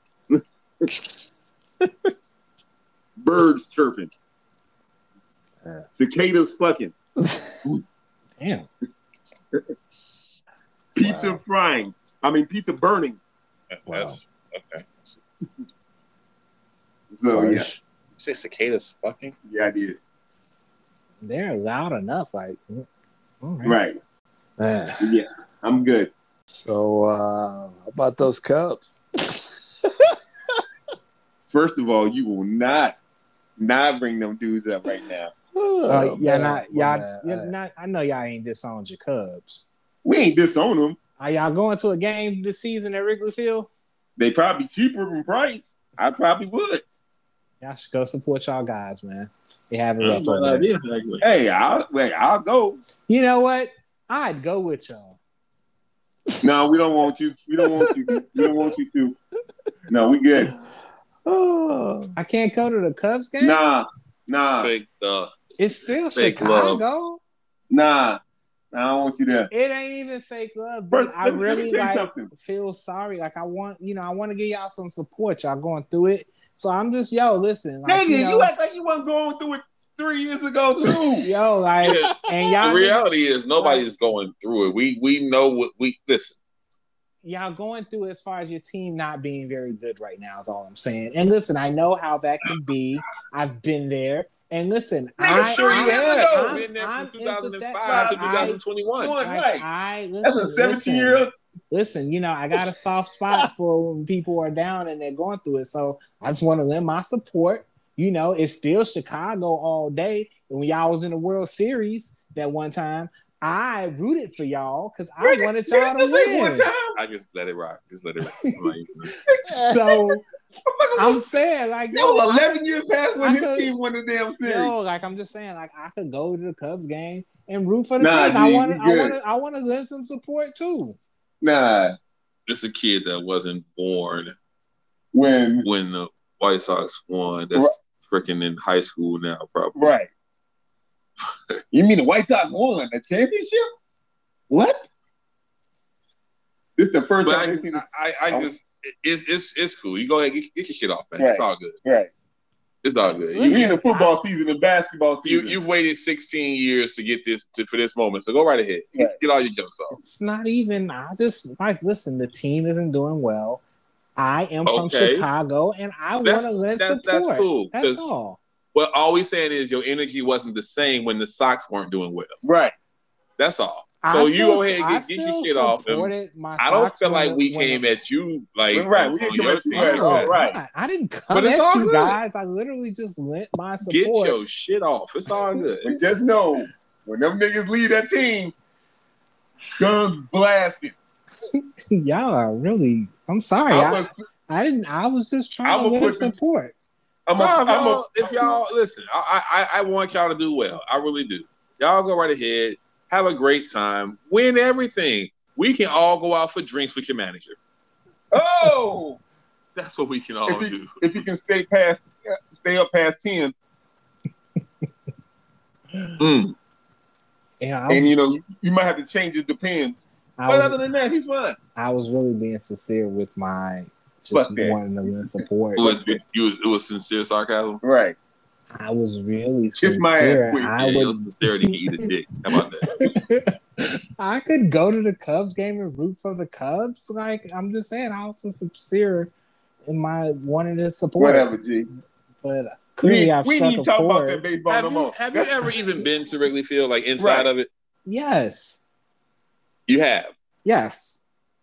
album. Birds chirping. Yeah. Cicadas fucking. Damn. Pizza frying. I mean, pizza burning. Wow. That's okay. So, Harsh. yeah. You say cicadas fucking? Yeah, I did. They're loud enough. Like, Right. Man. Yeah, I'm good. So, how about those Cubs? First of all, you will not bring them dudes up right now. Oh, I know y'all ain't disowned your Cubs. We ain't disown them. Are y'all going to a game this season at Wrigley Field? They probably cheaper in price. I probably would. Y'all should go support y'all guys, man. They have it rough over there. Hey, I'll go. You know what? I'd go with y'all. No, we don't want you. We don't want you. We don't want you to. No, we good. Oh. I can't go to the Cubs game? Nah. Fake, It's still fake Chicago. love. Nah, I don't want you there. It ain't even fake love. First, I let me really tell you like something. feel sorry. Like I want to give y'all some support. Y'all going through it. So I'm just listen. Like, Nigga, you act like you weren't going through it 3 years ago too. Yo, like, and y'all. The reality is nobody's going through it. We know what we listen. Y'all going through as far as your team not being very good right now is all I'm saying. And listen, I know how that can be. I've been there. And listen, Been there I'm from 2005 to empathetic. 2021. Right. Listen, That's a 17-year listen, I got a soft spot for when people are down and they're going through it. So I just want to lend my support. It's still Chicago all day. And when y'all was in the World Series that one time, I rooted for y'all because I wanted y'all to win. One time? I just let it rock. Just let it rock. So I'm saying, like, that was 11 years past when his team won the damn series. I'm just saying, like, I could go to the Cubs game and root for the Nah, team. G, I want to lend some support too. Nah, it's a kid that wasn't born when the White Sox won. That's freaking in high school now, probably. Right. You mean the White Sox won the championship? What? This is the first time I've seen it's cool. You go ahead, get your shit off, man. Right. It's all good. Right. It's all good. You in the football season and basketball season. You've waited 16 years to get for this moment, so go right ahead. Right. Get all your jokes off. It's not even. I just listen. The team isn't doing well. I am from Chicago, and I want to lend support. That's cool. That's all. Well, all we saying is your energy wasn't the same when the Sox weren't doing well. Right. That's all. So you go ahead and get your shit off. I don't feel like we came at you like we came at you right. I didn't come at you guys. I literally just lent my support. Get your shit off. It's all good. But just know when them niggas lead that team, guns blasting. Y'all are really. I'm sorry. I was just trying to lend support. If y'all listen, I want y'all to do well. I really do. Y'all go right ahead. Have a great time. Win everything. We can all go out for drinks with your manager. Oh, that's what we can all do. If you can stay up past 10. Yeah, and you might have to change it. Depends. But other than that, he's fine. I was really being sincere with my wanting to lend support. It was sincere sarcasm, right? I was really sincere. Sincerity can eat a dick. How about that? I could go to the Cubs game and root for the Cubs. Like, I'm just saying, I was sincere in my wanting to support. Whatever, G. But clearly, I've struck a chord. Have you ever even been to Wrigley Field, like inside of it? Yes. You have? Yes.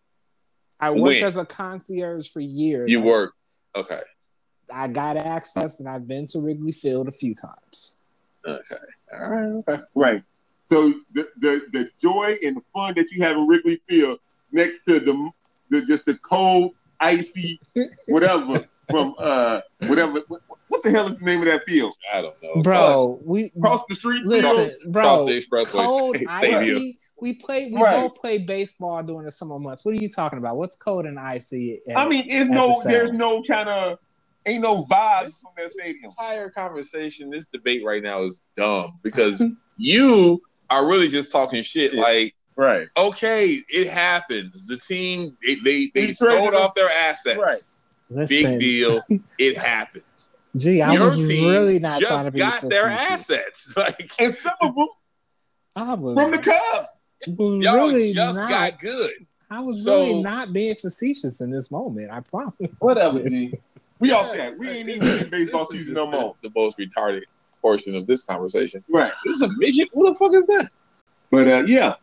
I worked as a concierge for years. You worked? Okay. I got access, and I've been to Wrigley Field a few times. Okay. All right. Okay. Right. So the joy and the fun that you have in Wrigley Field next to the cold, icy, whatever from whatever. What the hell is the name of that field? I don't know. Bro, we cross the street. Listen, bro. Cross the expressway. Cold, icy. We both play baseball during the summer months. What are you talking about? What's cold and icy? There's no kind of. Ain't no vibes from that stadium. This entire conversation, this debate right now is dumb because you are really just talking shit. Yeah. Like, right? Okay, it happens. The team they sold off their assets. Right. Listen. Big deal. It happens. Gee, I was really not trying to be just got their assets. Like, and some of them from the Cubs. Y'all really just got good. I was really not being facetious in this moment. I promise. Whatever, G. We off that. We ain't even in baseball season no more. The most retarded portion of this conversation. Right. This is a midget? What the fuck is that? But yeah.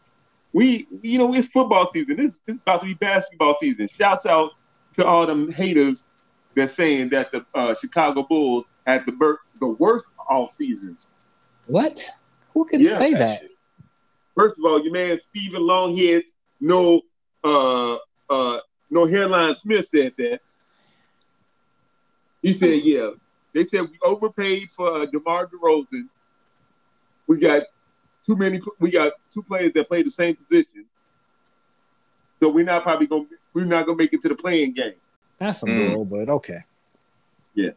It's football season. This is about to be basketball season. Shouts out to all them haters that's saying that the Chicago Bulls had the worst off seasons. What? Who can say that? Shit. First of all, your man Stephen Longhead, no hairline Smith said that. He said, yeah. They said we overpaid for DeMar DeRozan. We got two players that play the same position. So we're not gonna make it to the playing game. That's a little, but okay. Yeah.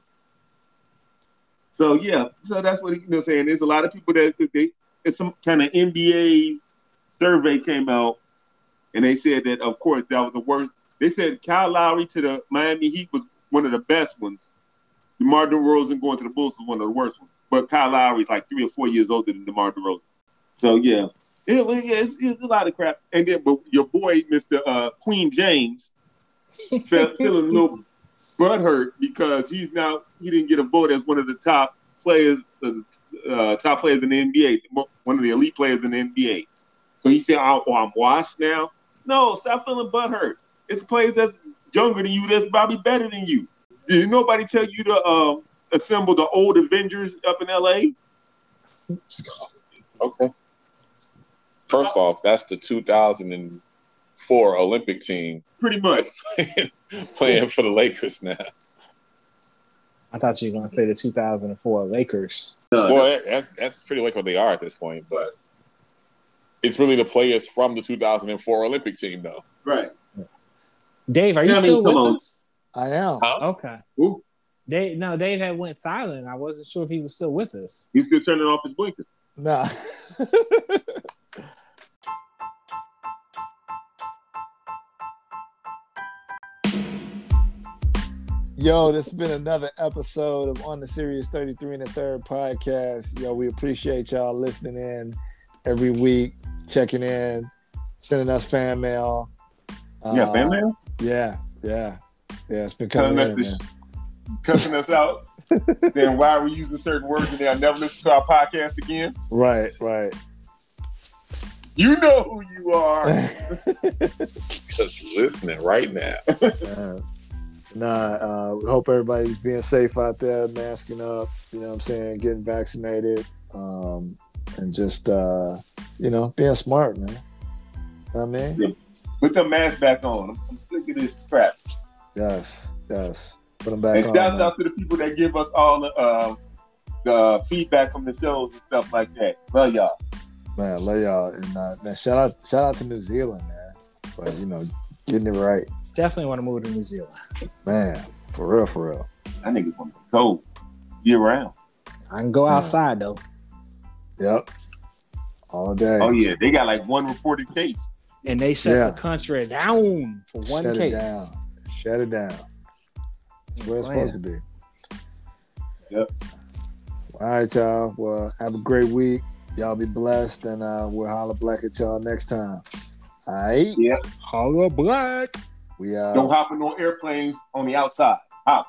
So that's what he's saying. There's a lot of people it's some kind of NBA survey came out, and they said that of course that was the worst. They said Kyle Lowry to the Miami Heat was one of the best ones. DeMar DeRozan going to the Bulls was one of the worst ones. But Kyle Lowry is like 3 or 4 years older than DeMar DeRozan. So it's a lot of crap. And then, but your boy, Mr. Queen James, feeling a little butthurt because he didn't get a vote as one of the top players in the NBA, one of the elite players in the NBA. So he said, "I'm washed now." No, stop feeling butthurt. It's players that's younger than you that's probably better than you. Did nobody tell you to assemble the old Avengers up in LA? Okay. First off, that's the 2004 Olympic team Pretty much. playing for the Lakers now. I thought you were going to say the 2004 Lakers. Well, that's pretty much what they are at this point, but it's really the players from the 2004 Olympic team, though. Right. Dave, are you still with us? I am. Okay. Ooh. Dave had went silent. I wasn't sure if he was still with us. He's still turning off his blinker. Nah. Yo, this has been another episode of On the Sirius 33 and the Third podcast. Yo, we appreciate y'all listening in every week, checking in, sending us fan mail. Fan mail? Yeah. It's been coming in, cussing us out. Then why are we using certain words and they'll never listen to our podcast again? Right. You know who you are. Just listening right now. We hope everybody's being safe out there, masking up, you know what I'm saying, getting vaccinated, and just, being smart, man. You know what I mean? Yeah. Put the mask back on. I'm sick of this crap. Yes. Put them back on. And shout out to the people that give us all the feedback from the shows and stuff like that. Love y'all. Man, love y'all. And man, shout out to New Zealand, man. But, getting it right. Definitely want to move to New Zealand. Man, for real. I niggas want to go year round. I can go outside, though. Yep. All day. Oh, yeah. They got like one reported case. And they shut the country down for one case. Shut it down. That's where it's supposed to be. Yep. All right, y'all. Well, have a great week. Y'all be blessed, and we'll holler black at y'all next time. All right? Yeah. Holler black. We Don't hop in no airplanes on the outside. Hop.